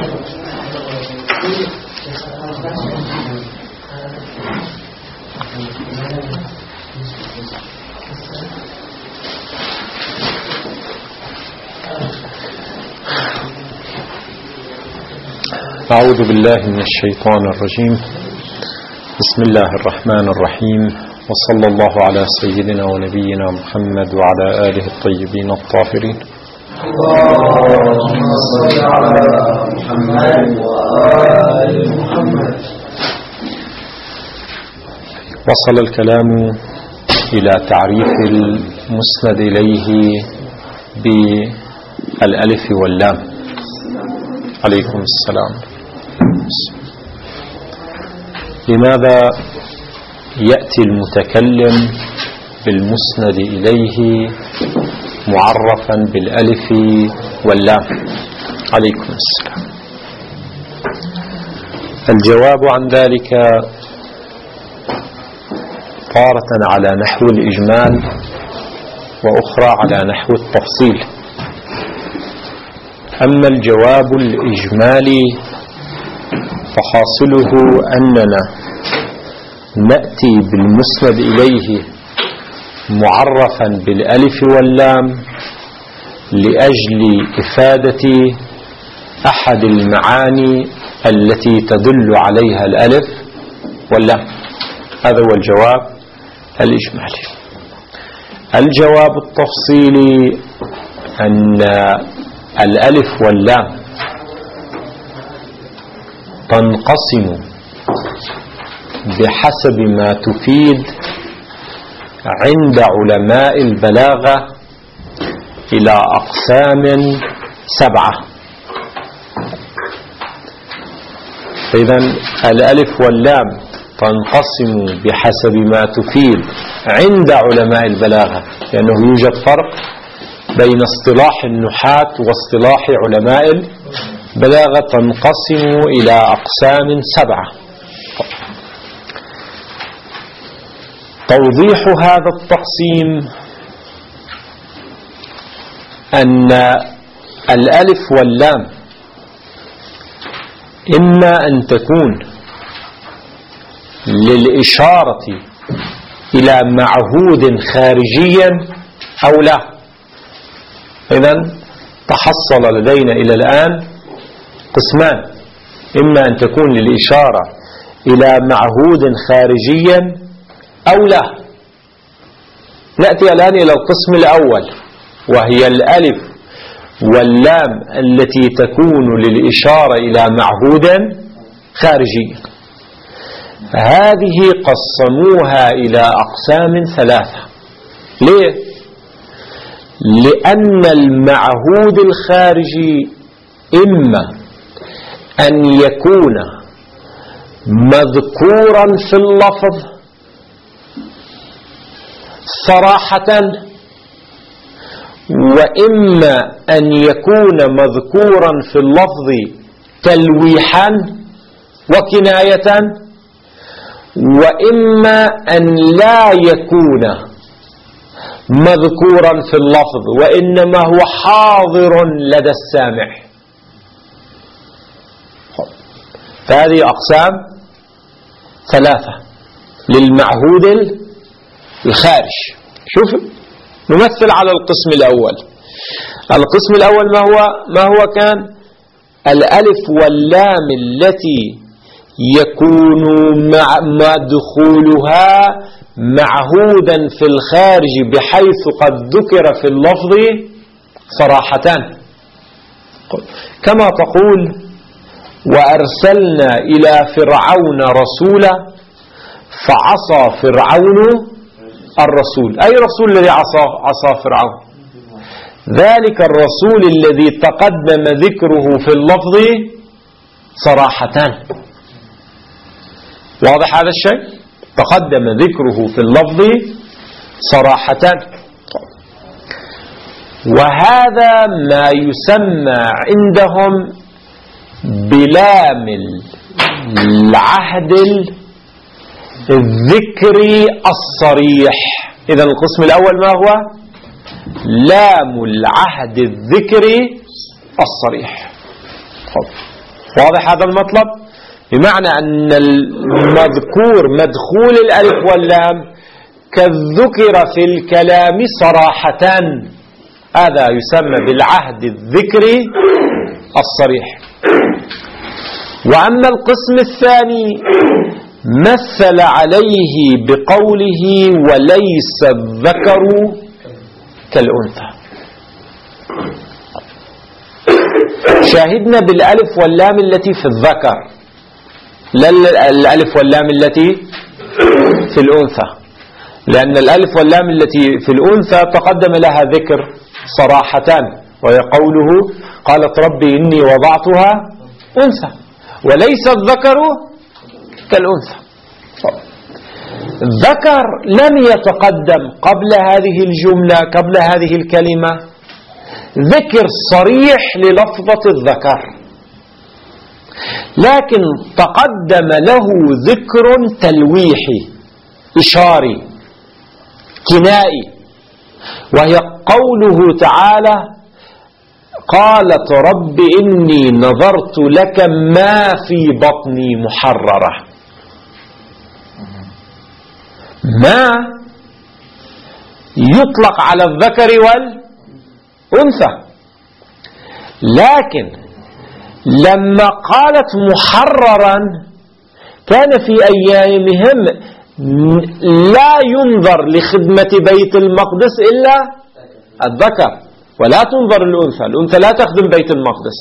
أعوذ بالله من الشيطان الرجيم. بسم الله الرحمن الرحيم، وصلى الله على سيدنا ونبينا محمد وعلى آله الطيبين الطاهرين. اللهم صل على محمد وآل محمد. وصل الكلام إلى تعريف المسند إليه بالألف واللام. عليكم السلام. لماذا يأتي المتكلم بالمسند إليه معرفا بالألف واللام؟ عليكم السلام. الجواب عن ذلك تارة على نحو الإجمال وأخرى على نحو التفصيل. أما الجواب الإجمالي فحاصله أننا نأتي بالمسند إليه معرفا بالألف واللام لأجل إفادة أحد المعاني التي تدل عليها الألف واللام. هذا هو الجواب الإجمالي. الجواب التفصيلي أن الألف واللام تنقسم بحسب ما تفيد عند علماء البلاغة إلى أقسام 7. إذن الألف واللام تنقسم بحسب ما تفيد عند علماء البلاغة، لأنه يوجد فرق بين اصطلاح النحاة واصطلاح علماء البلاغة. تنقسم إلى أقسام 7. توضيح هذا التقسيم أن الألف واللام إما أن تكون للإشارة إلى معهود خارجيا أو لا. إذن تحصل لدينا إلى الآن قسمان: إما أن تكون للإشارة إلى معهود خارجيا أو لا. نأتي الآن إلى القسم الأول، وهي الألف واللام التي تكون للإشارة إلى معهود خارجي. هذه قسموها إلى أقسام 3. ليه؟ لأن المعهود الخارجي إما أن يكون مذكورا في اللفظ صراحة، وإما أن يكون مذكورا في اللفظ تلويحا وكناية، وإما أن لا يكون مذكورا في اللفظ وإنما هو حاضر لدى السامع. فهذه أقسام 3 للمعهود الخارج. شوف، نمثل على القسم الأول. القسم الأول ما هو كان؟ الألف واللام التي يكون مع دخولها معهودا في الخارج بحيث قد ذكر في اللفظ صراحتان، كما تقول: وأرسلنا إلى فرعون رسولا فعصى فرعون الرسول. أي رسول الذي عصى فرعون؟ ذلك الرسول الذي تقدم ذكره في اللفظ صراحتان. واضح هذا الشيء؟ تقدم ذكره في اللفظ صراحتان. وهذا ما يسمى عندهم بلام العهد الذكري الصريح. إذا القسم الأول ما هو؟ لام العهد الذكري الصريح. واضح هذا المطلب؟ بمعنى أن المذكور مدخول الألف واللام كالذكر في الكلام صراحة، هذا يسمى بالعهد الذكري الصريح. وأما القسم الثاني مثل عليه بقوله وليس الذكر كالأنثى. شاهدنا بالألف واللام التي في الذكر، لا الألف واللام التي في الأنثى، لأن الألف واللام التي في الأنثى تقدم لها ذكر صراحة، وهي قوله قالت ربي إني وضعتها أنثى وليس الذكر كالأنثى. الذكر لم يتقدم قبل هذه الجملة، قبل هذه الكلمة ذكر صريح للفظة الذكر، لكن تقدم له ذكر تلويحي إشاري كنائي، وهي قوله تعالى قالت رب إني نظرت لك ما في بطني محررة. ما يطلق على الذكر والأنثى، لكن لما قالت محررا كان في أيامهم لا ينظر لخدمة بيت المقدس إلا الذكر، ولا تنظر الأنثى، الأنثى لا تخدم بيت المقدس.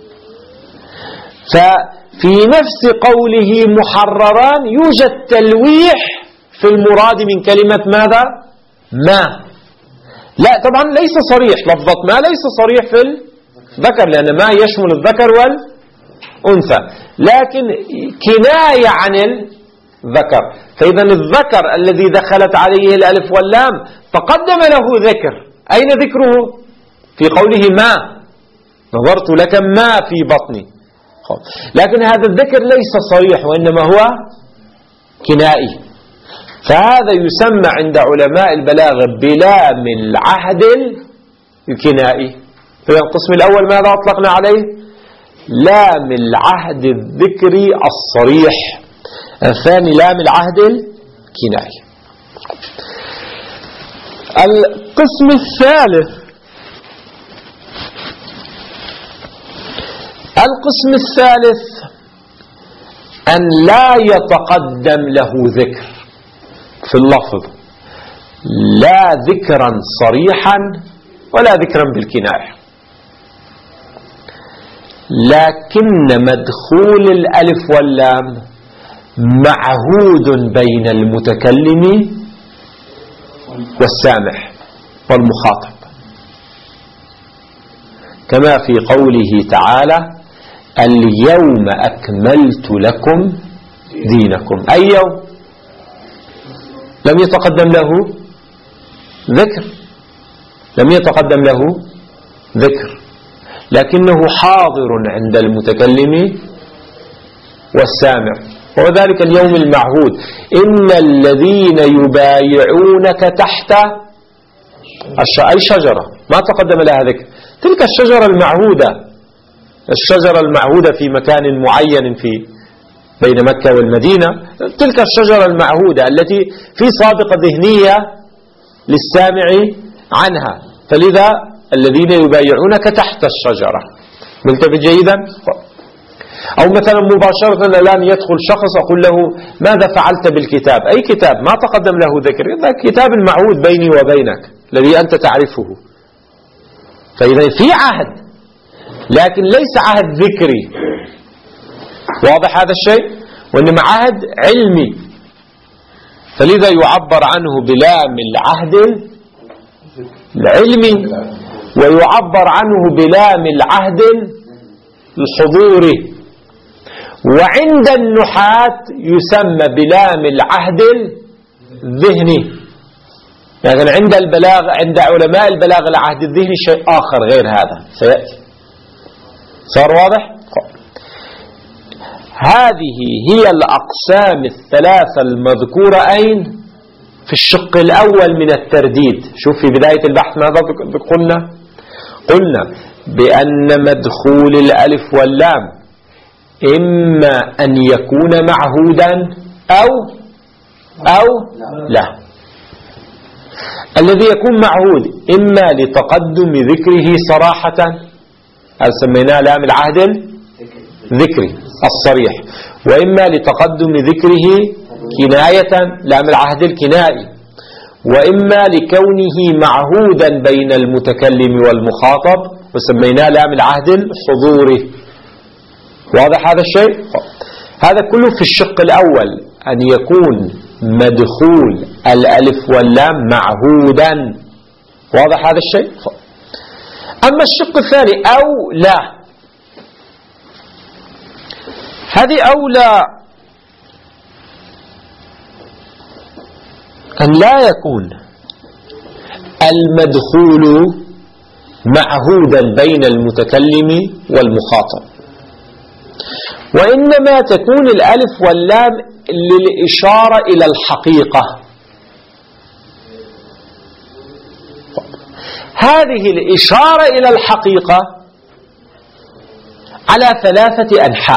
ففي نفس قوله محررا يوجد تلويح في المراد من كلمة ماذا؟ ما. لا طبعا ليس صريح، لفظة ما ليس صريح في الذكر، لأن ما يشمل الذكر والأنثى، لكن كناية عن الذكر. فإذا الذكر الذي دخلت عليه الألف واللام تقدم له ذكر، أين ذكره؟ في قوله ما نظرت لك ما في بطني، لكن هذا الذكر ليس صريح وإنما هو كنائي، فهذا يسمى عند علماء البلاغة بلام العهد الكنائي. في القسم الأول ماذا أطلقنا عليه؟ لام العهد الذكري الصريح، الثاني لام العهد الكنائي. القسم الثالث أن لا يتقدم له ذكر في اللفظ، لا ذكرا صريحا ولا ذكرا بالكناية، لكن مدخول الألف واللام معهود بين المتكلم والسامع والمخاطب، كما في قوله تعالى اليوم أكملت لكم دينكم. أي يوم؟ لم يتقدم له ذكر، لم يتقدم له ذكر، لكنه حاضر عند المتكلم والسامع، وذلك اليوم المعهود. إن الذين يبايعونك تحت أي شجرة، ما تقدم لها ذكر، تلك الشجرة المعهودة، الشجرة المعهودة في مكان معين في بين مكة والمدينة، تلك الشجرة المعهودة التي في سابقة ذهنية للسامع عنها، فلذا الذين يبايعونك تحت الشجرة. ملتفت جيدا؟ أو مثلا مباشرة الآن يدخل شخص أقول له ماذا فعلت بالكتاب؟ أي كتاب؟ ما تقدم له ذكر، إذا كتاب المعهود بيني وبينك الذي أنت تعرفه. فإذا في عهد لكن ليس عهد ذكري، واضح هذا الشيء؟ وإنما عهد علمي، فلذا يعبر عنه بلام العهد العلمي، ويعبر عنه بلام العهد الحضوري، وعند النحاة يسمى بلام العهد الذهني. لكن عند البلاغ، عند علماء البلاغ العهد الذهني شيء آخر غير هذا سيأتي. صار واضح؟ هذه هي الأقسام الثلاثة المذكورة أين؟ في الشق الأول من الترديد. شوف في بداية البحث ماذا قلنا؟ قلنا بأن مدخول الألف واللام إما أن يكون معهودا أو لا. الذي يكون معهود إما لتقدم ذكره صراحة، سميناه لام العهد الذكري الصريح، وإما لتقدم ذكره كناية، لام العهد الكنائي، وإما لكونه معهودا بين المتكلم والمخاطب وسميناه لام العهد الحضوري. واضح هذا الشيء؟ هذا كله في الشق الأول، أن يكون مدخول الألف واللام معهودا. واضح هذا الشيء؟ أما الشق الثاني أو لا، هذه أولى أن لا يكون المدخول معهودا بين المتكلم والمخاطب، وإنما تكون الألف واللام للإشارة إلى الحقيقة. هذه الإشارة إلى الحقيقة على 3 أنحاء،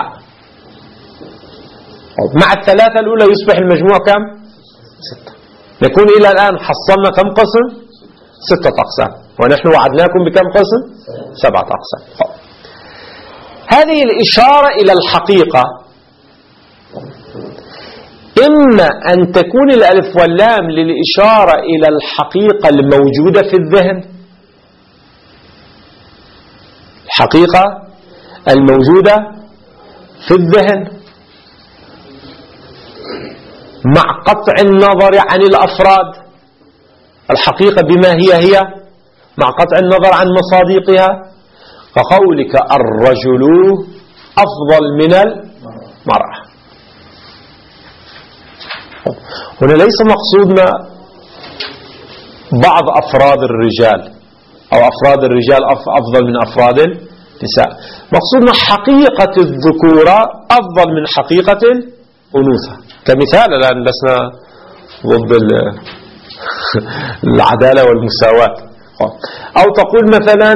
مع الثلاثة الأولى يصبح المجموع كم؟ 6. نكون إلى الآن حصلنا كم قسم؟ 6 أقسام، ونحن وعدناكم بكم قسم؟ 7 أقسام. هذه الإشارة إلى الحقيقة إما أن تكون الألف واللام للإشارة إلى الحقيقة الموجودة في الذهن، الحقيقة الموجودة في الذهن مع قطع النظر عن الأفراد، الحقيقة بما هي مع قطع النظر عن مصادقها، كقولك الرجل أفضل من المرأة. هنا ليس مقصودنا بعض أفراد الرجال أو أفراد الرجال أفضل من أفراد النساء، مقصودنا حقيقة الذكورة أفضل من حقيقة الأنوثة. كمثال، الآن لسنا ضد العدالة والمساواة. أو تقول مثلا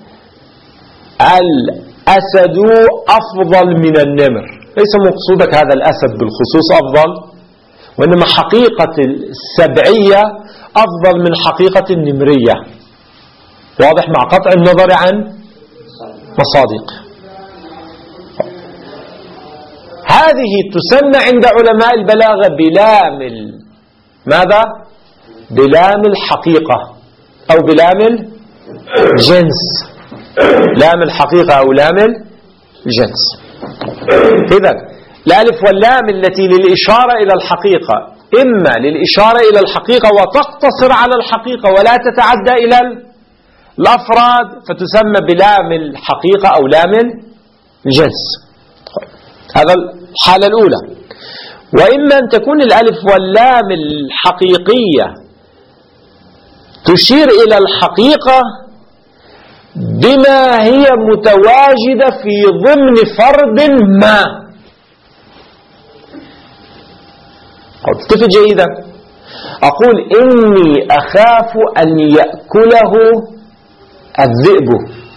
الأسد أفضل من النمر، ليس مقصودك هذا الأسد بالخصوص أفضل، وإنما حقيقة السبعية أفضل من حقيقة النمرية. واضح؟ مع قطع النظر عن مصادق. هذه تسمى عند علماء البلاغة بلام ماذا؟ بلام الحقيقة أو بلام الجنس، لام الحقيقة أو لام الجنس. إذن الألف واللام التي للإشارة إلى الحقيقة إما للإشارة إلى الحقيقة وتقتصر على الحقيقة ولا تتعدى إلى الأفراد فتسمى بلام الحقيقة أو لام الجنس. هذا الحالة الأولى. وإما أن تكون الألف واللام الحقيقية تشير إلى الحقيقة بما هي متواجدة في ضمن فرد ما. تفهم جيدا؟ أقول إني أخاف أن يأكله الذئب.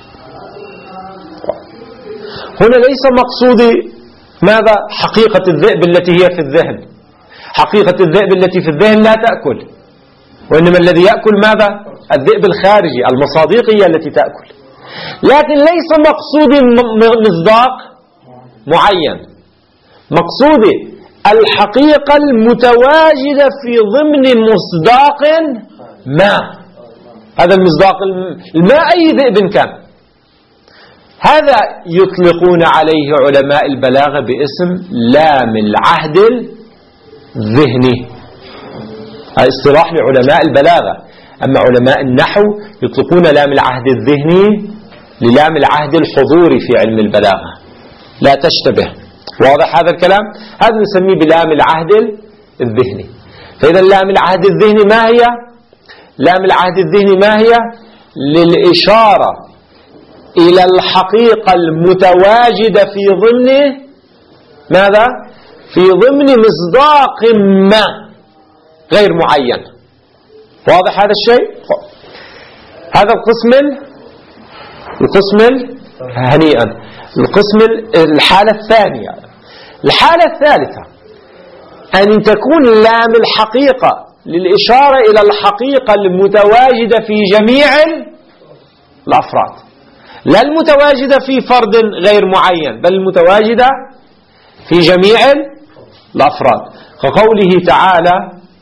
هنا ليس مقصودي ماذا؟ حقيقة الذئب التي هي في الذهن. حقيقة الذئب التي في الذهن لا تأكل، وإنما الذي يأكل ماذا؟ الذئب الخارجي، المصادقية التي تأكل. لكن ليس مقصودي مصداق معين، مقصودي الحقيقة المتواجدة في ضمن مصداق ما. هذا المصداق الماء أي ذئب كان. هذا يطلقون عليه علماء البلاغة باسم لام العهد الذهني، هذا اصطلاح لعلماء البلاغة. أما علماء النحو يطلقون لام العهد الذهني للام العهد الحضوري في علم البلاغة، لا تشتبه. واضح هذا الكلام؟ هذا نسميه بلام العهد الذهني. فإذا لام العهد الذهني ما هي؟ لام العهد الذهني ما هي؟ للإشارة إلى الحقيقة المتواجدة في ضمن ماذا؟ في ضمن مصداق ما غير معين. واضح هذا الشيء؟ هذا القسم هنيئا. الحالة الثانية. الحالة الثالثة أن تكون لام الحقيقة للإشارة إلى الحقيقة المتواجدة في جميع الأفراد، لا المتواجدة في فرد غير معين، بل المتواجدة في جميع الأفراد، كقوله تعالى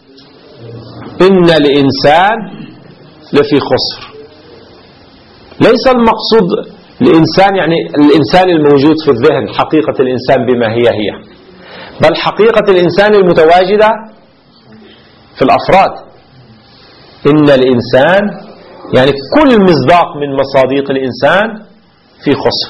إن الإنسان لفي خسر. ليس المقصود الإنسان يعني الإنسان الموجود في الذهن، حقيقة الإنسان بما هي، بل حقيقة الإنسان المتواجدة في الأفراد. إن الإنسان يعني كل مصداق من مصادق الإنسان في خسر.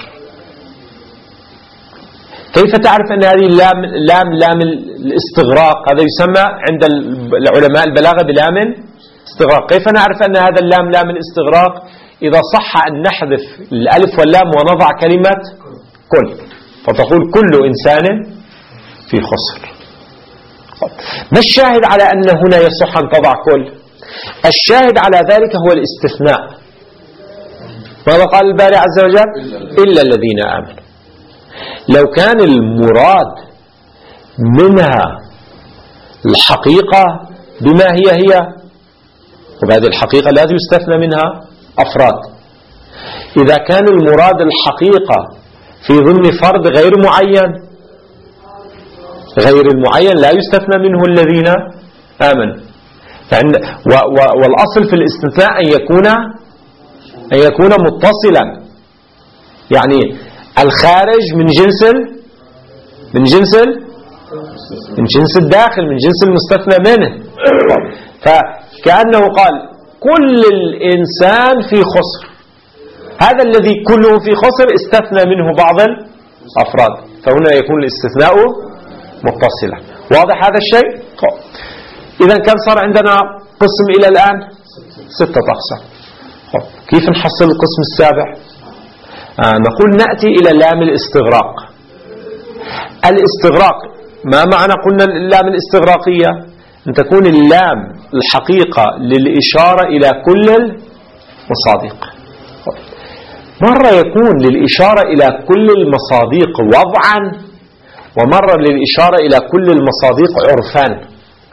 كيف تعرف أن هذه لام الاستغراق؟ هذا يسمى عند العلماء البلاغة بلام استغراق. كيف نعرف أن هذا اللام لام الاستغراق؟ إذا صح أن نحذف الألف واللام ونضع كلمة كل، فتقول كل إنسان في خسر. ما الشاهد على أن هنا يصح أن تضع كل؟ الشاهد على ذلك هو الاستثناء. ماذا قال الباري عز وجل؟ إلا الذين آمنوا. لو كان المراد منها الحقيقة بما هي، وهذه الحقيقة لا يستثنى منها أفراد. إذا كان المراد الحقيقة في ضمن فرد غير معين، غير المعين لا يستثنى منه الذين آمنوا. والأصل في الاستثناء أن يكون متصلا، يعني الخارج من جنس الداخل، من جنس المستثنى منه. فكأنه قال كل الإنسان في خسر، هذا الذي كله في خسر استثنى منه بعض الأفراد، فهنا يكون الاستثناء متصلا. واضح هذا الشيء؟ إذا كم صار عندنا قسم إلى الآن؟ 6 أقسام. كيف نحصل القسم السابع؟ نقول نأتي إلى لام الاستغراق. الاستغراق ما معنى قلنا اللام الاستغراقية؟ أن تكون اللام الحقيقة للإشارة إلى كل المصادق. مرة يكون للإشارة إلى كل المصادق وضعا، ومرة للإشارة إلى كل المصادق عرفان.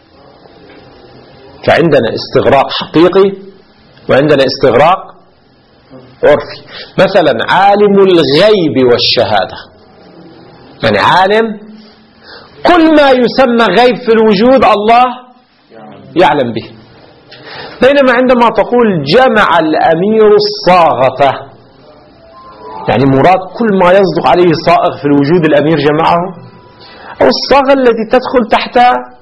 فعندنا استغراق حقيقي وعندنا استغراق عرفي. مثلا عالم الغيب والشهادة، يعني عالم كل ما يسمى غيب في الوجود الله يعلم به. بينما عندما تقول جمع الأمير الصاغة، يعني مراد كل ما يصدق عليه صائغ في الوجود الأمير جمعه، أو الصاغة التي تدخل تحت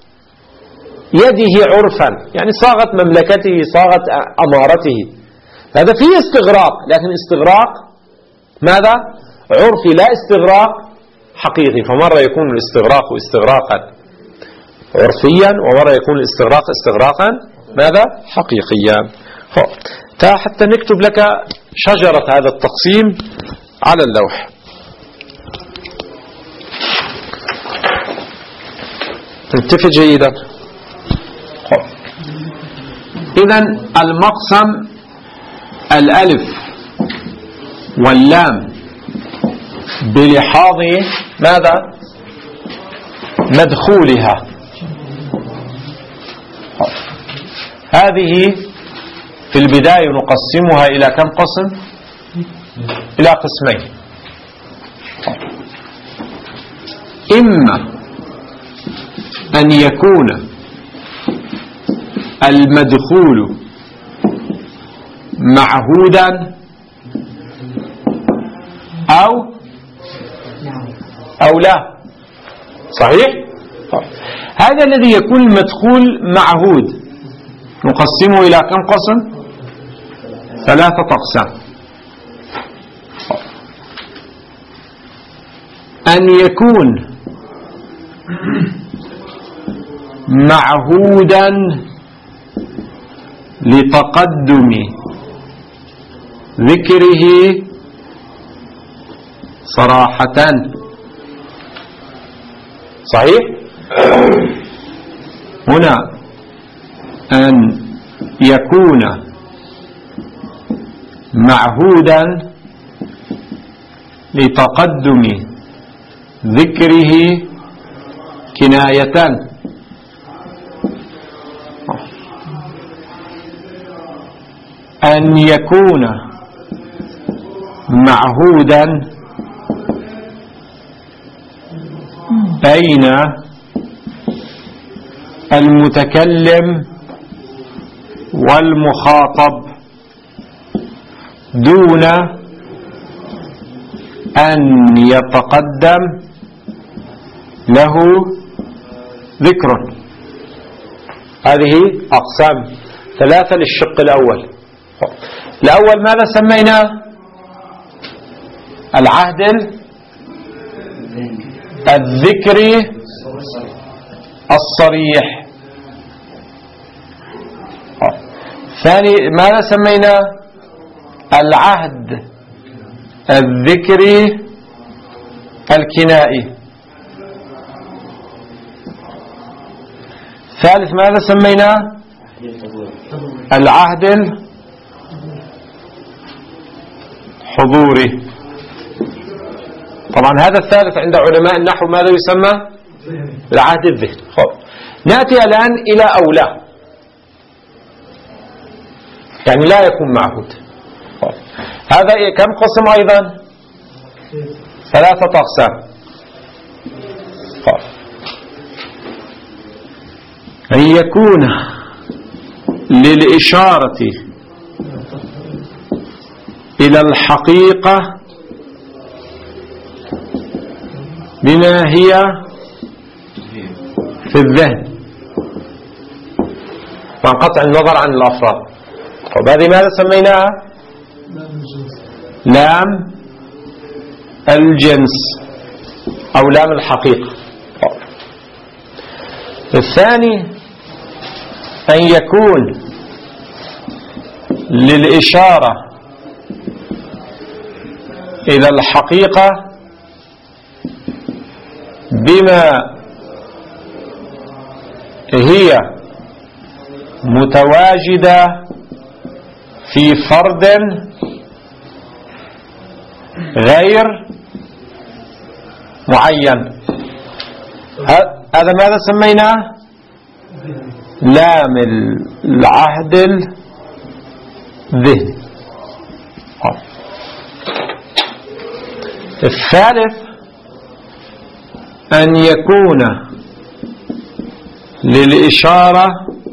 يده عرفا، يعني صاغة مملكته، صاغة أمارته. هذا فيه استغراق، لكن استغراق ماذا؟ عرفي، لا استغراق حقيقي. فمرة يكون الاستغراق استغراقا عرفيا، ومرة يكون الاستغراق استغراقا ماذا؟ حقيقيا. حتى نكتب لك شجرة هذا التقسيم على اللوح. انتفع جيدا. إذن المقسم الألف واللام بلحاظ ماذا؟ مدخولها. هذه في البداية نقسمها إلى كم قسم؟ إلى قسمين. إما أن يكون المدخول معهودا أو لا. صحيح؟ هذا الذي يكون المدخول معهود نقسمه إلى كم قسم؟ 3 أقسام. أن يكون معهودا لتقدم ذكره صراحة. صحيح؟ هنا أن يكون معهودا لتقدم ذكره كنايتان. أن يكون معهودا بين المتكلم والمخاطب دون أن يتقدم له ذكر. هذه أقسام ثلاثة للشق الأول. الأول ماذا سميناه؟ العهد الذكري الصريح. ثاني ماذا سميناه؟ العهد الذكري الكنائي. ثالث ماذا سميناه؟ العهد الحضوري. طبعا هذا الثالث عند علماء النحو ماذا يسمى؟ العهد الذهني. نأتي الآن إلى أولى، يعني لا يكون معهود. هذا كم قسم أيضا؟ ثلاثة أقسام. أن يكون للإشارة إلى الحقيقة بما هي في الذهن وانقطع النظر عن الأفراد. وهذه ماذا سميناها؟ لام الجنس أو لام الحقيقة. الثاني أن يكون للإشارة إلى الحقيقة بما هي متواجدة في فرد غير معين. هذا ماذا سميناه؟ لام العهد الذهني. الثالث أن يكون للإشارة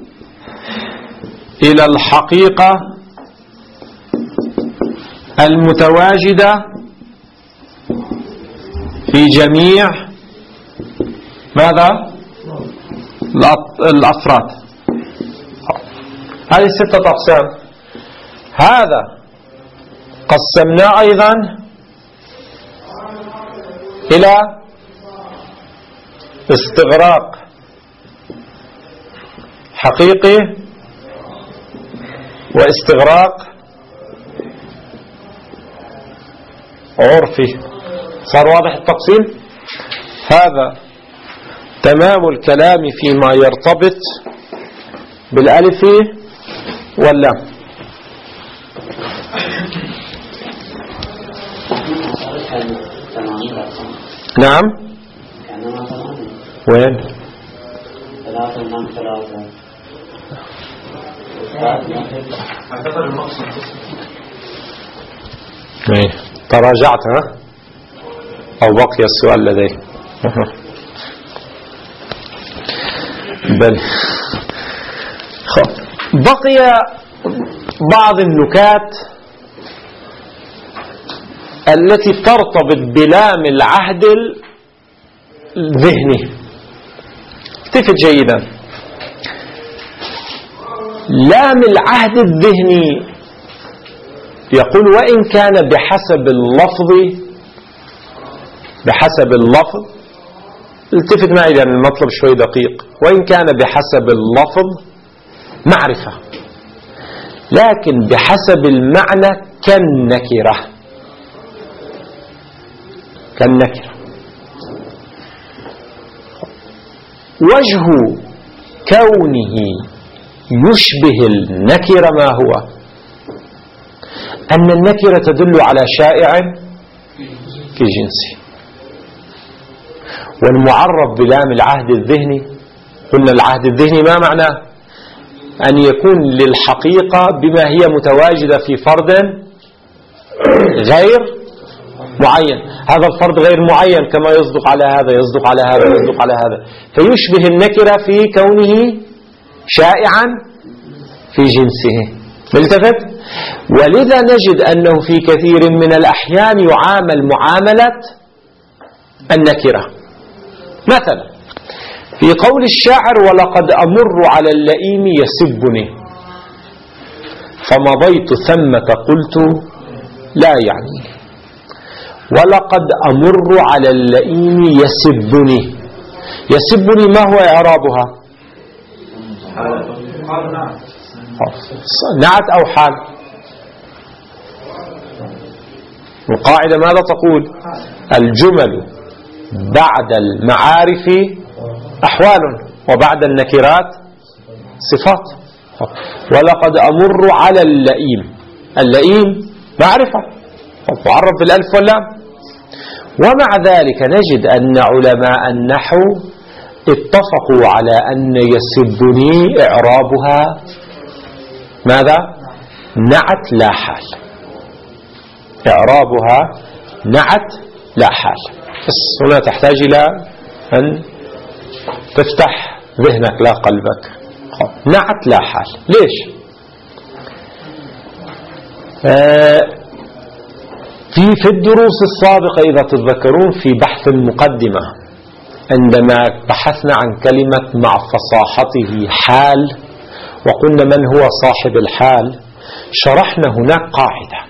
إلى الحقيقة المتواجدة في جميع ماذا؟ الأفراد. هذه 6 أقسام. هذا قسمناه أيضا إلى استغراق حقيقي واستغراق عرفي. صار واضح التقسيم؟ هذا تمام الكلام فيما يرتبط بالألف واللام. نعم. وين؟ تراجعت ها؟ أو بقي السؤال لدي؟ بل بقي بعض النكات التي ترتبط بلام العهد الذهني. التفت جيدا. لام العهد الذهني يقول وإن كان بحسب اللفظ التفت معي لأن المطلب شوي دقيق. وإن كان بحسب اللفظ معرفة، لكن بحسب المعنى كالنكرة. وجه كونه يشبه النكرة ما هو؟ أن النكرة تدل على شائع في جنسه. والمعرف بلام العهد الذهني، قلنا العهد الذهني ما معناه؟ أن يكون للحقيقة بما هي متواجدة في فرد غير معين، هذا الفرد غير معين كما يصدق على هذا، يصدق على هذا، يصدق على هذا، فيشبه النكرة في كونه شائعا في جنسه. ملتفت؟ ولذا نجد أنه في كثير من الأحيان يعامل معاملة النكرة. مثلا في قول الشاعر: ولقد أمر على اللئيم يسبني فمضيت ثمة قلت لا يعني. ولقد أمر على اللئيم يسبني، يسبني ما هو إعرابها؟ نعت أو حال؟ القاعدة ماذا تقول؟ الجمل بعد المعارف أحوال وبعد النكرات صفات. ولقد أمر على اللئيم، اللئيم معرفة معرف بالألف واللام. ومع ذلك نجد أن علماء النحو اتفقوا على أن يسبني إعرابها ماذا؟ نعت لا حال، إعرابها نعت لا حال. بس هنا تحتاج إلى أن تفتح ذهنك لا قلبك. نعت لا حال. ليش؟ في الدروس السابقة إذا تتذكرون في بحث المقدمة عندما بحثنا عن كلمة مع فصاحته حال وقلنا من هو صاحب الحال، شرحنا هناك قاعدة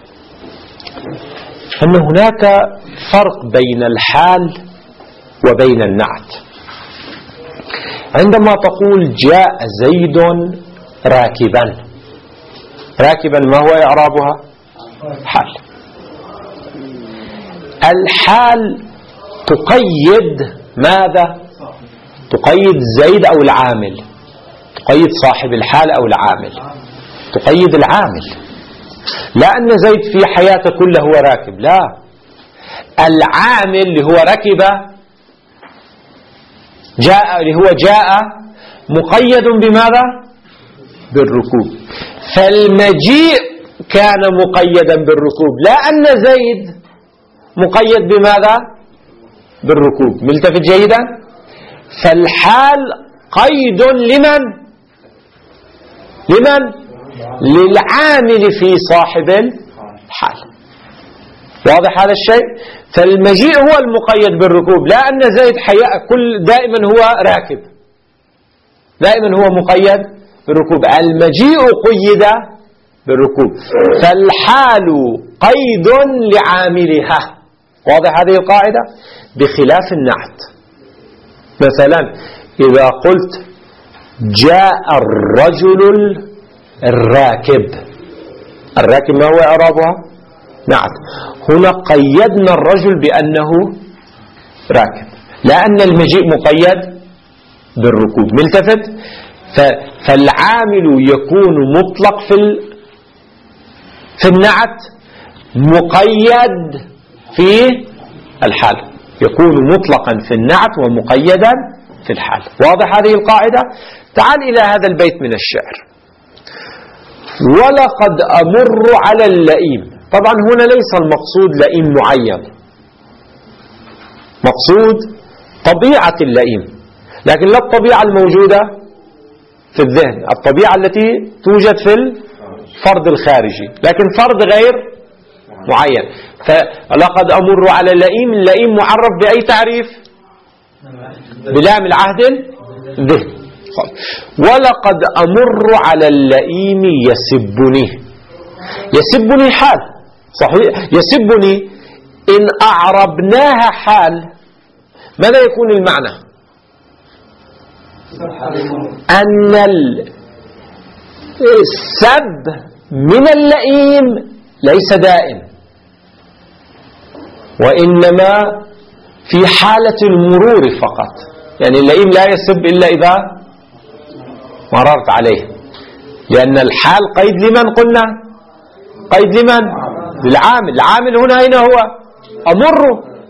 أن هناك فرق بين الحال وبين النعت. عندما تقول جاء زيد راكبا، راكبا ما هو إعرابها؟ حال. الحال تقيد ماذا؟ تقيد زيد أو العامل، تقيد صاحب الحال أو العامل، تقيد العامل. لا أن زيد في حياته كله هو راكب، لا، العامل اللي هو ركب جاء، اللي هو جاء مقيد بماذا؟ بالركوب. فالمجيء كان مقيدا بالركوب، لا أن زيد مقيد بماذا؟ بالركوب. ملتفت جيدا؟ فالحال قيد لمن؟ للعامل في صاحب الحال. واضح هذا الشيء؟ فالمجيء هو المقيد بالركوب، لا أن زيد دائما هو راكب، دائما هو مقيد بالركوب. المجيء قيد بالركوب، فالحال قيد لعاملها. واضح هذه القاعدة؟ بخلاف النعت. مثلا إذا قلت جاء الرجل الراكب، الراكب ما هو إعرابها؟ نعت. هنا قيدنا الرجل بأنه راكب، لأن المجيء مقيد بالركوب. ملتفت؟ فالعامل يكون مطلق في النعت، مقيد في الحال، يكون مطلقا في النعت ومقيدا في الحال. واضح هذه القاعدة؟ تعال إلى هذا البيت من الشعر: ولقد أمر على اللئيم. طبعا هنا ليس المقصود لئيم معين، مقصود طبيعة اللئيم، لكن لا الطبيعة الموجودة في الذهن، الطبيعة التي توجد في الفرد الخارجي، لكن فرد غير معين. فلقد أمر على اللئيم، اللئيم معرف بأي تعريف؟ بلام العهد الذهني. ولقد أمر على اللئيم يسبني، يسبني حال صحيح. يسبني إن أعربناها حال ماذا يكون المعنى؟ أن السب من اللئيم ليس دائم، وإنما في حالة المرور فقط. يعني اللئيم لا يسب إلا إذا مررت عليه، لأن الحال قيد لمن قلنا؟ قيد لمن؟ للعامل. العامل هنا أين هو؟ أمر،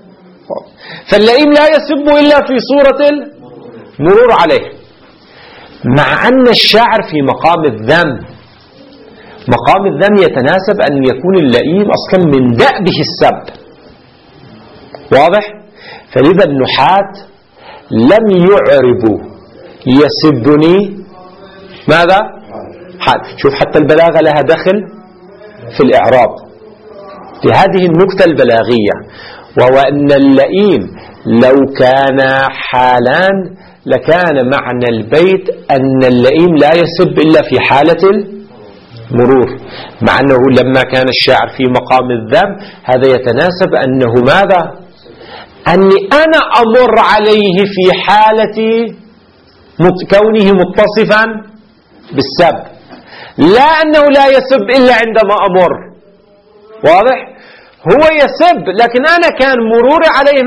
فاللئيم لا يسب إلا في صورة المرور عليه، مع أن الشاعر في مقام الذم. مقام الذم يتناسب أن يكون اللئيم أصلا من دأبه السب، واضح؟ فلذا النحاة لم يعربوا يسبني ماذا؟ حال. شوف حتى البلاغة لها دخل في الإعراب لهذه النكتة البلاغية، وهو أن اللئيم لو كان حالان لكان معنى البيت أن اللئيم لا يسب إلا في حالة المرور، مع أنه لما كان الشاعر في مقام الذم هذا يتناسب أنه ماذا؟ أني أنا أمر عليه في حالة كونه متصفا بالسب، لا أنه لا يسب إلا عندما أمر، واضح؟ هو يسب لكن أنا كان مروري عليه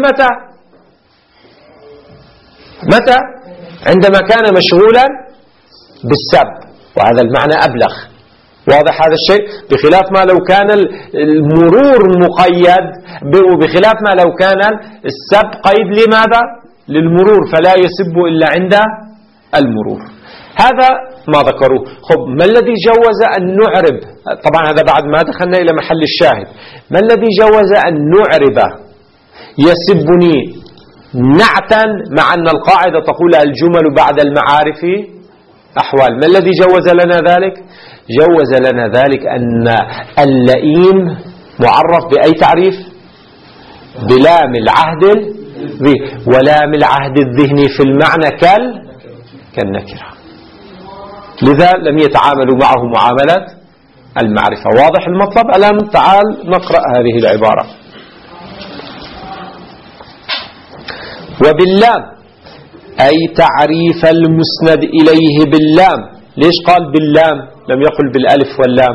متى؟ عندما كان مشغولا بالسب، وهذا المعنى أبلغ، واضح هذا الشيء؟ بخلاف ما لو كان المرور مقيد، وبخلاف ما لو كان السب قيد لماذا؟ للمرور، فلا يسب إلا عند المرور. هذا ما ذكروه. خب، ما الذي جوز أن نعرب؟ طبعا هذا بعد ما دخلنا إلى محل الشاهد. ما الذي جوز أن نعرب يسبني نعتا، مع أن القاعدة تقول الجمل بعد المعارف أحوال؟ ما الذي جوز لنا ذلك؟ جوز لنا ذلك أن اللئيم معرف بأي تعريف؟ بلام العهد ولام العهد الذهني في المعنى كالنكرة، لذا لم يتعاملوا معه معاملة المعرفة. واضح المطلب؟ الآن تعال نقرأ هذه العبارة. وباللام أي تعريف المسند إليه باللام. ليش قال باللام لم يقل بالألف واللام؟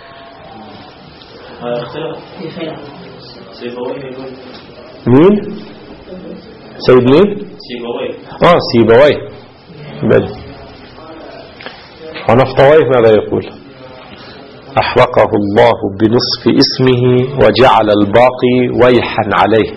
مين؟ سيد مين؟ سيبويه. بل ونفطويه ماذا يقول؟ أحرقه الله بنصف اسمه وجعل الباقي ويحا عليه.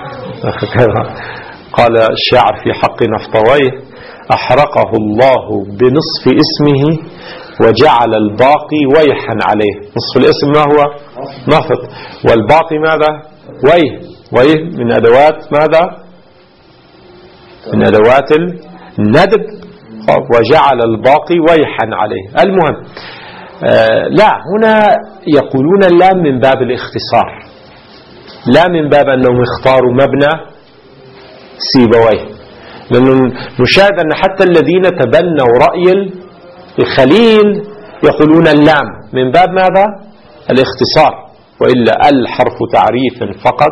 قال الشاعر في حق نفطويه: أحرقه الله بنصف اسمه وجعل الباقي ويحا عليه. نصف الاسم ما هو؟ نفط، والباقي ماذا؟ ويه من أدوات ماذا؟ من أدوات الندب. وجعل الباقي ويحا عليه. المهم لا، هنا يقولون اللام من باب الاختصار، لا من باب أنهم اختاروا مبنى سيبويه، لأنه نشاهد أن حتى الذين تبنوا رأي الخليل يقولون اللام من باب ماذا؟ الاختصار، وإلا الحرف تعريف فقط،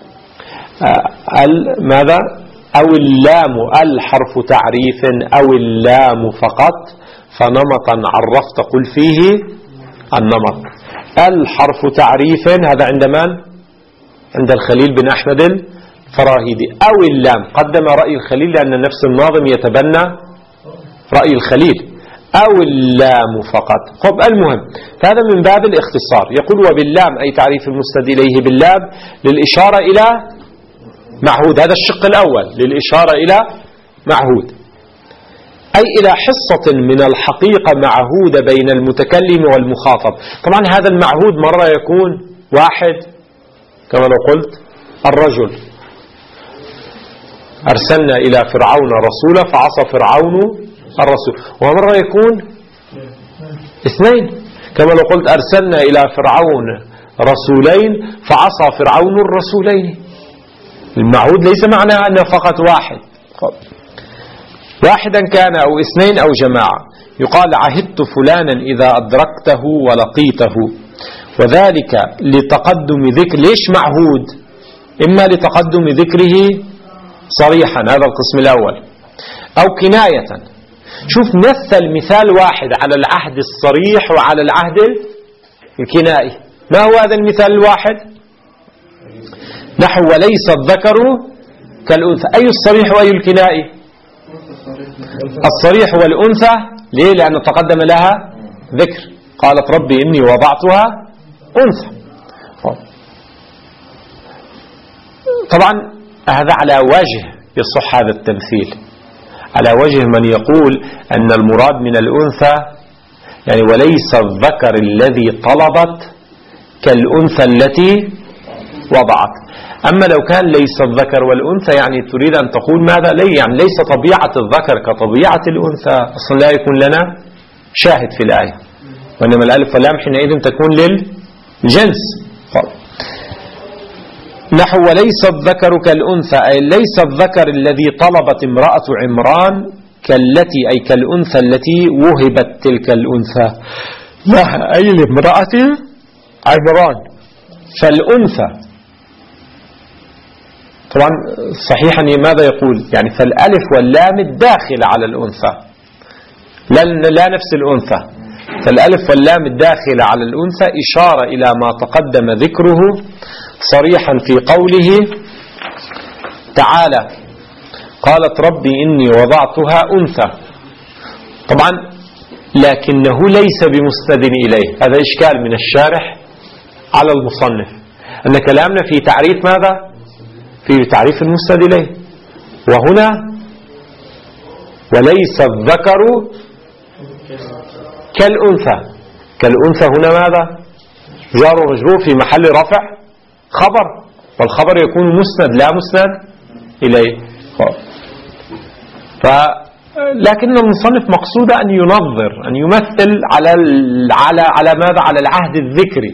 ماذا؟ أو اللام الحرف تعريف أو اللام فقط، فنمطا عرفت قل فيه النمط. الحرف تعريف هذا عند من؟ عند الخليل بن أحمد الفراهيدي. أو اللام قدم رأي الخليل لأن نفس الناظم يتبنى رأي الخليل. أو اللام فقط. خب، المهم هذا من باب الاختصار. يقول وباللام أي تعريف المسند إليه باللام للإشارة إلى معهود. هذا الشق الأول، للإشارة إلى معهود، أي إلى حصة من الحقيقة معهودة بين المتكلم والمخاطب. طبعا هذا المعهود مرة يكون واحد، كما لو قلت الرجل: أرسلنا إلى فرعون رسولا فعصى فرعون الرسول. ومرة يكون اثنين، كما لو قلت أرسلنا إلى فرعون رسولين فعصى فرعون الرسولين. المعهود ليس معناه أنه فقط واحد، واحدا كان أو اثنين أو جماعة. يقال عهدت فلانا إذا أدركته ولقيته، وذلك لتقدم ذكر. ليش معهود؟ إما لتقدم ذكره صريحا، هذا القسم الأول، أو كناية. شوف، مثل مثال واحد على العهد الصريح وعلى العهد الكنائي. ما هو هذا المثال الواحد؟ نحو وليس الذكر كالأنثى. أي الصريح وأي الكنائي؟ الصريح والأنثى. ليه؟ لأن تقدم لها ذكر. قالت ربي إني وضعتها أنثى. طبعا هذا على وجه يصح هذا التمثيل، على وجه من يقول أن المراد من الأنثى يعني وليس الذكر الذي طلبت كالأنثى التي وضعت. أما لو كان ليس الذكر والأنثى يعني تريد أن تقول ماذا؟ يعني ليس طبيعة الذكر كطبيعة الأنثى، أصلا لا يكون لنا شاهد في الآية، وإنما الألف واللام حينئذ تكون للجنس. نحو وليس الذكر كالأنثى، أي ليس الذكر الذي طلبت امرأة عمران كالتي أي كالأنثى التي وهبت تلك الأنثى لها، أي لامرأة عمران. فالأنثى طبعا صحيحا ماذا يقول؟ يعني فالألف واللام الداخل على الأنثى، لا نفس الأنثى، فالألف واللام الداخل على الأنثى إشارة إلى ما تقدم ذكره صريحا في قوله تعالى قالت ربي إني وضعتها أنثى. طبعا لكنه ليس بمستند إليه، هذا إشكال من الشارح على المصنف، أن كلامنا في تعريف ماذا؟ في تعريف المستند إليه، وهنا وليس الذكر كالأنثى هنا ماذا؟ جار ومجرور في محل رفع خبر، والخبر يكون مسند لا مسند إليه. لكن المصنف مقصود أن ينظر، أن يمثل على ماذا؟ على العهد الذكري.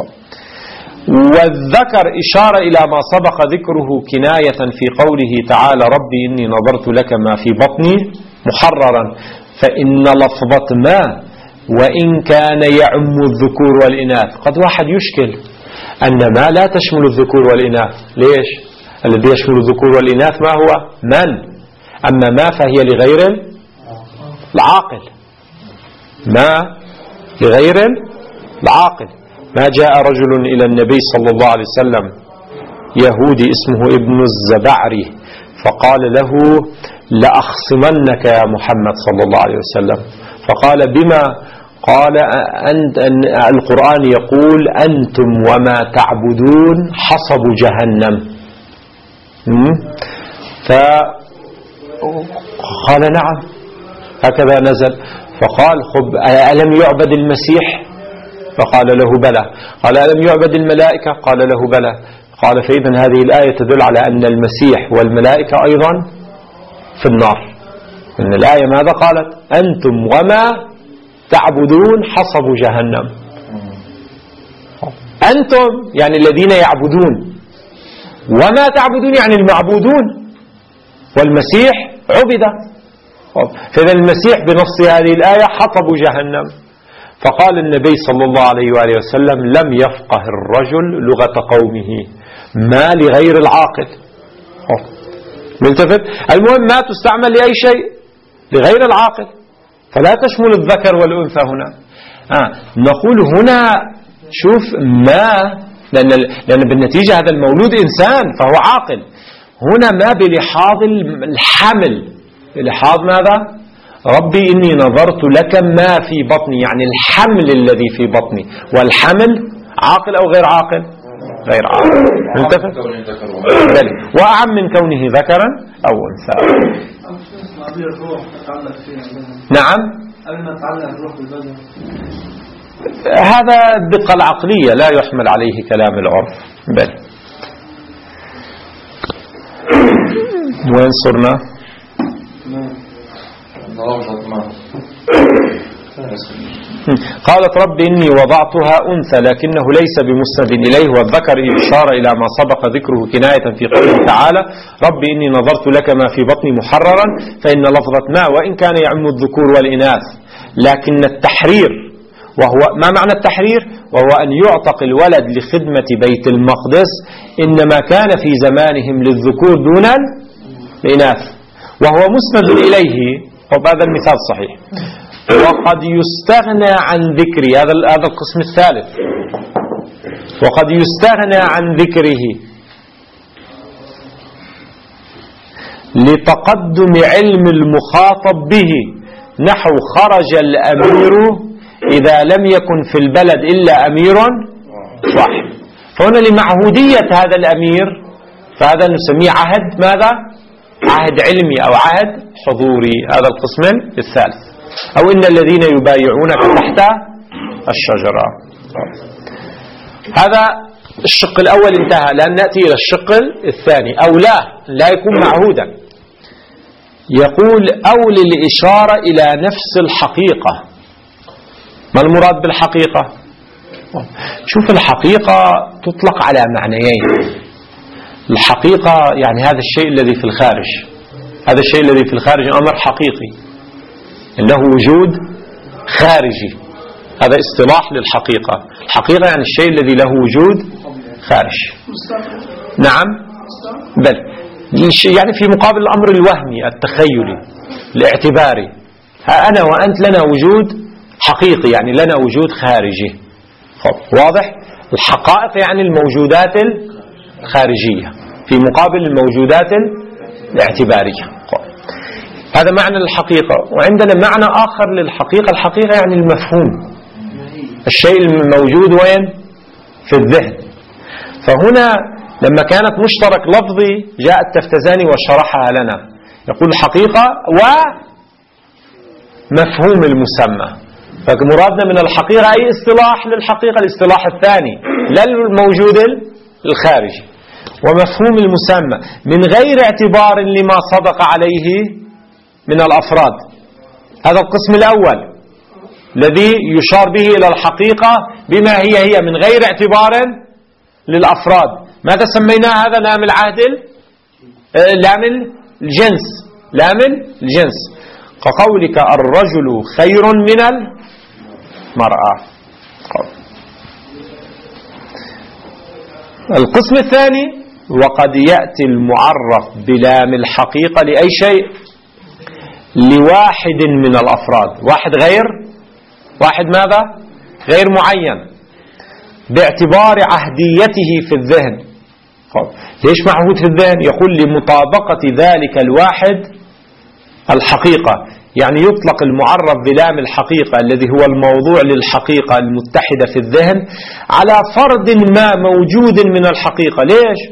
والذكر إشارة إلى ما سبق ذكره كناية في قوله تعالى ربي إني نظرت لك ما في بطني محررا، فإن لفظة ما وإن كان يعم الذكور والإناث. قد واحد يشكل أن ما لا تشمل الذكور والإناث، ليش؟ الذي يشمل الذكور والإناث ما هو؟ من؟ أما ما فهي لغير العاقل، ما لغير العاقل. ما جاء رجل إلى النبي صلى الله عليه وسلم يهودي اسمه ابن الزبعري فقال له لأخصمنك يا محمد صلى الله عليه وسلم، فقال بما؟ قال القرآن يقول أنتم وما تعبدون حصب جهنم. فقال نعم هكذا نزل. فقال ألم يعبد المسيح؟ فقال له بلى. قال ألم يعبد الملائكة؟ قال له بلى. قال فإذا هذه الآية تدل على أن المسيح والملائكة أيضا في النار، إن الآية ماذا قالت؟ أنتم وما تعبدون حصب جهنم. أنتم يعني الذين يعبدون، وما تعبدون يعني المعبودون، والمسيح عبد. فإذا المسيح بنص هذه الآية حصب جهنم. فقال النبي صلى الله عليه وآله وسلم لم يفقه الرجل لغة قومه، ما لغير العاقل. ملتفت؟ المهم ما تستعمل لأي شيء لغير العاقل، فلا تشمل الذكر والأنثى هنا. نقول هنا شوف ما، لأن بالنتيجة هذا المولود إنسان فهو عاقل. هنا ما بلحاظ الحمل، بلحاظ ماذا؟ ربي إني نظرت لك ما في بطني، يعني الحمل الذي في بطني، والحمل عاقل أو غير عاقل؟ غير عاقل. ملتفت؟ وأعم من كونه ذكرا أو أنثى. نعم هذا الدقة العقلية لا يحمل عليه كلام العرف. بل وين صرنا؟ قالت رب إني وضعتها أنثى لكنه ليس بمسند إليه، والذكر إشارة إلى ما سبق ذكره كناية في قوله تعالى رب إني نظرت لك ما في بطني محررا، فإن لفظة ما وإن كان يعم الذكور والإناث، لكن التحرير، وهو ما معنى التحرير؟ وهو أن يعتق الولد لخدمة بيت المقدس، إنما كان في زمانهم للذكور دون الإناث، وهو مسند إليه. وهذا المثال صحيح. وقد يستغنى عن ذكره، هذا القسم الثالث، وقد يستغنى عن ذكره لتقدم علم المخاطب به، نحو خرج الأمير إذا لم يكن في البلد إلا أمير واحد. فهنا لمعهودية هذا الأمير فهذا نسميه عهد ماذا؟ عهد علمي أو عهد حضوري. هذا القسم الثالث. أو إن الذين يبايعونك تحت الشجرة. هذا الشق الأول انتهى. الآن نأتي إلى الشق الثاني. أو لا يكون معهودا. يقول أو للإشارة إلى نفس الحقيقة. ما المراد بالحقيقة؟ شوف، الحقيقة تطلق على معنيين. الحقيقة يعني هذا الشيء الذي في الخارج. هذا الشيء الذي في الخارج أمر حقيقي، إنه وجود خارجي. هذا اصطلاح للحقيقة. الحقيقة يعني الشيء الذي له وجود خارج. نعم، بل يعني في مقابل الأمر الوهمي التخيلي الاعتباري. أنا وأنت لنا وجود حقيقي، يعني لنا وجود خارجي. واضح؟ الحقائق يعني الموجودات الخارجية في مقابل الموجودات الاعتبارية. هذا معنى الحقيقة. وعندنا معنى آخر للحقيقة. الحقيقة يعني المفهوم، الشيء الموجود وين؟ في الذهن. فهنا لما كانت مشترك لفظي جاء التفتزاني وشرحها لنا. يقول الحقيقة ومفهوم المسمى. فمرادنا من الحقيقة أي اصطلاح للحقيقة، الاصطلاح الثاني لا الموجود الخارجي. ومفهوم المسمى من غير اعتبار لما صدق عليه من الأفراد. هذا القسم الأول الذي يشار به إلى الحقيقة بما هي من غير اعتبار للأفراد. ماذا سميناه هذا؟ لام العهد، لام الجنس، لام الجنس. كقولك الرجل خير من المرأة. القسم الثاني وقد يأتي المعرف بلام الحقيقة لأي شيء؟ لواحد من الأفراد. واحد ماذا؟ غير معين باعتبار عهديته في الذهن. ليش معهود في الذهن؟ يقول لمطابقة ذلك الواحد الحقيقة. يعني يطلق المعرف بلام الحقيقة الذي هو الموضوع للحقيقة المتحدة في الذهن على فرد ما موجود من الحقيقة.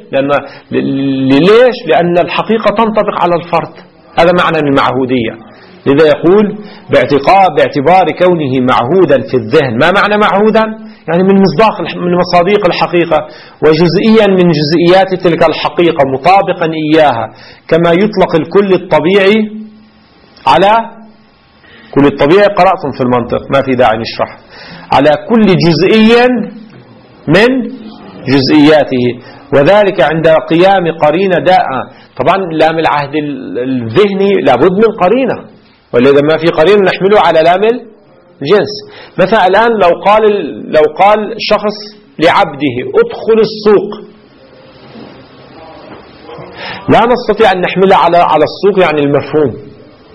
ليش؟ لأن الحقيقة تنطبق على الفرد. هذا معنى المعهودية. لذا يقول باعتبار كونه معهودا في الذهن. ما معنى معهودا؟ يعني من مصادق الحقيقة، وجزئيا من جزئيات تلك الحقيقة، مطابقا إياها. كما يطلق الكل الطبيعي على كل الطبيعي. قرأتم في المنطق، ما في داعي نشرح. على كل جزئي من جزئياته، وذلك عند قيام قرينة داء. طبعا لام العهد الذهني لابد من قرينة، ولذا ما في قرينة نحمله على لام الجنس. مثلا الآن لو قال شخص لعبده ادخل السوق، لا نستطيع أن نحمله على السوق يعني المفهوم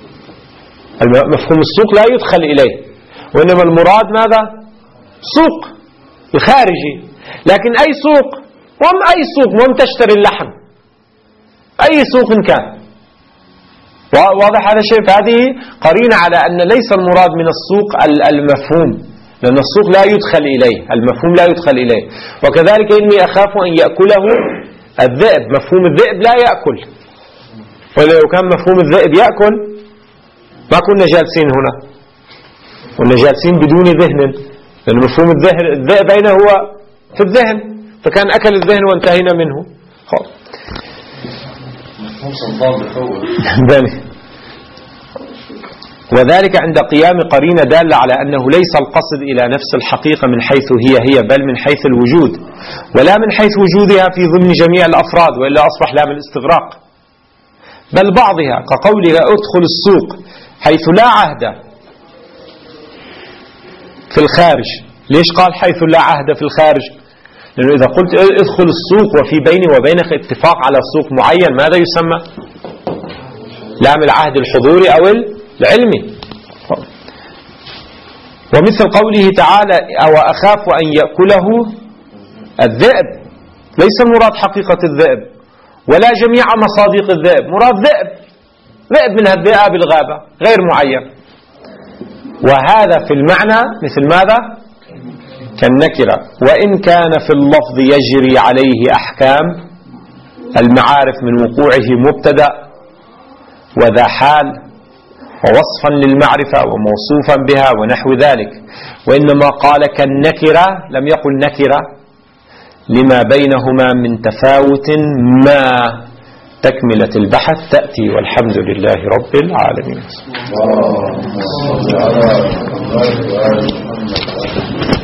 السوق لا يدخل إليه، وإنما المراد ماذا؟ سوق الخارجي. لكن أي سوق؟ وهم تشتري اللحم، أي سوق كان. واضح هذا الشيء؟ فهذه قرينة على أن ليس المراد من السوق المفهوم، لأن السوق لا يدخل إليه، المفهوم لا يدخل إليه. وكذلك إني أخاف أن يأكله الذئب. مفهوم الذئب لا يأكل، ولو كان مفهوم الذئب يأكل ما كنا جالسين هنا، كنا جالسين بدون ذهن، لأن مفهوم الذئب أين هو؟ في الذهن، فكان أكل الذهن وانتهينا منه. وذلك عند قيام قرينة دالة على أنه ليس القصد إلى نفس الحقيقة من حيث هي بل من حيث الوجود، ولا من حيث وجودها في ضمن جميع الأفراد، وإلا أصبح لام الاستغراق، بل بعضها كقولها ادخل السوق، حيث لا عهد في الخارج. ليش قال حيث لا عهد في الخارج؟ لأنه إذا قلت ادخل السوق وفي بيني وبينك اتفاق على سوق معين، ماذا يسمى؟ لام العهد الحضوري أو العلمي. ومثل قوله تعالى أو أخاف أن يأكله الذئب، ليس المراد حقيقة الذئب ولا جميع مصادق الذئب، مراد ذئب من الذئاب الغابة غير معين. وهذا في المعنى مثل ماذا؟ كالنكرة، وإن كان في اللفظ يجري عليه أحكام المعارف من وقوعه مبتدأ وذا حال ووصفا للمعرفة وموصوفا بها ونحو ذلك، وإنما قال كالنكرة، لم يقل نكرة لما بينهما من تفاوت ما. تكملة البحث تأتي، والحمد لله رب العالمين.